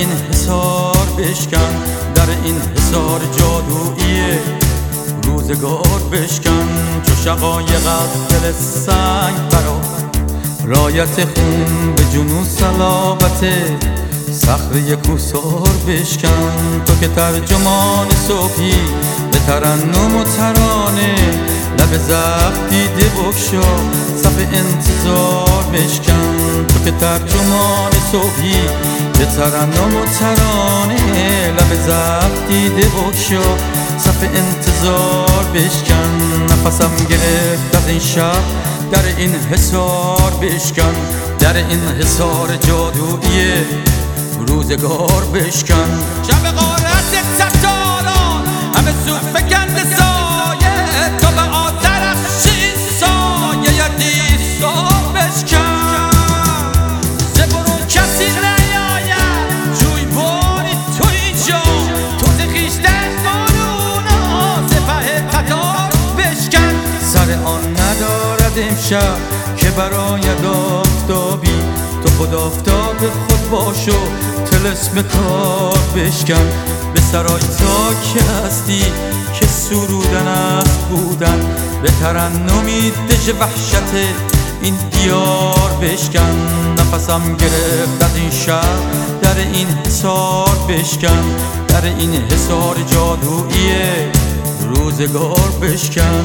این حصار بشکن، در این حصار جادویی روزگار بشکن. چو شقایق از دل سنگ برآ، رایت خون به جنون صلابت صخره کوثار بشکن. تو که ترجمان صبحی به ترنم و ترانه، لب زخم دیده بگشا صف انتظار بشکن. تو که ترجمان صبحی به ترنم و ترانه، لب زخم دیده بگشا صف انتظار بشکن. نفسم گرفت از این شب، در این حصار بشکن، در این حصار جادویی روزگار بشکن. شب غارت ستاران همه سو فکند سایه، تو به آترش این سایه دیسار بشکن. ز برون کسی نیاید جویباری تو اینجا، تو ز خویشتن بارونا سپه قطار بشکن. سر آن ندارد امشب که براید آفتابی، تو خود آفتاب خود باش و طلسم کار بشکن. به سرای تا که هستی که سرودن است بودن، به ترنمی دژ وحشت این دیار بشکن. نفسم گرفت از این شب، در این حصار بشکن، در این حصار جادویی روزگار بشکن.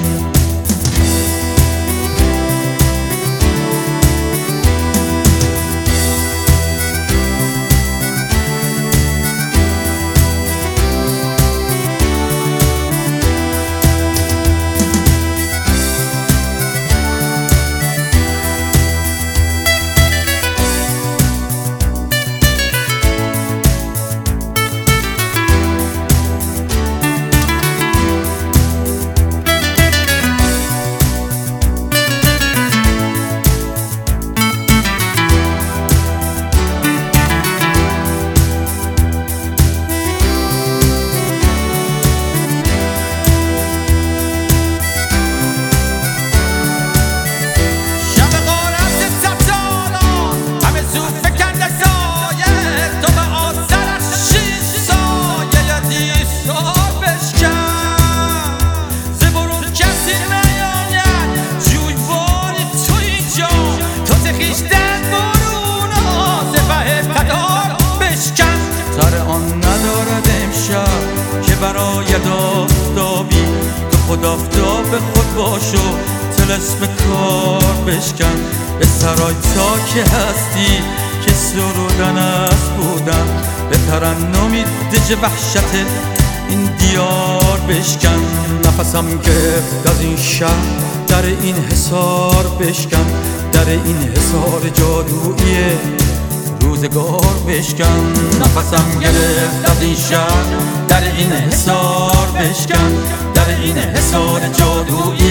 سر آن ندارد امشب که براید آفتابی، تو خود آفتاب خود باش و طلسم کار بشکن. به سرای تا که هستی که سرودن است بودن، به ترنمی دژ وحشت این دیار بشکن. نفسم گرفت از این شب، در این حصار بشکن، در این حصار جادویی روزگار بشکن. نفسم گرفت از این شب، در این حصار بشکن، در این حصار جادویی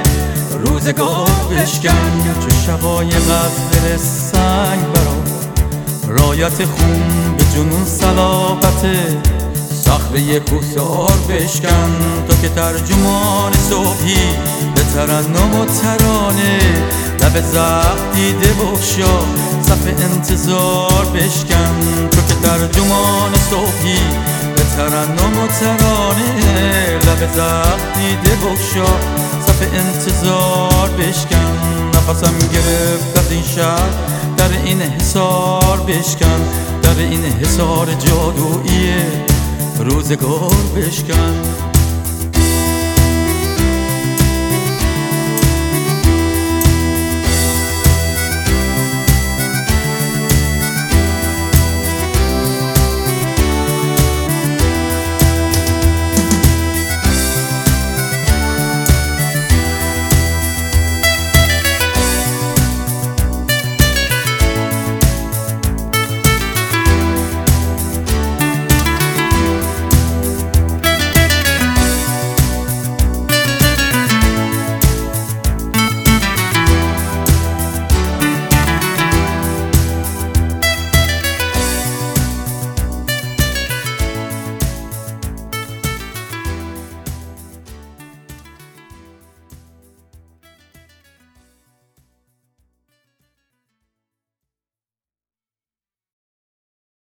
روزگار بشکن. چو شقایق از دل سنگ برآ، رایت خون به جنون صلابت صخره کوثار بشکن. تو که ترجمان صبحی به ترنم و ترانه، لب زخم دیده بگشا صف انتظار بشکن. تو که ترجمان صبحی به ترنم و ترانه، لب زخم دیده بگشا صف انتظار بشکن. نفسم گرفت از این شب، در این حصار بشکن، در این حصار جادویی روزگار بشکن.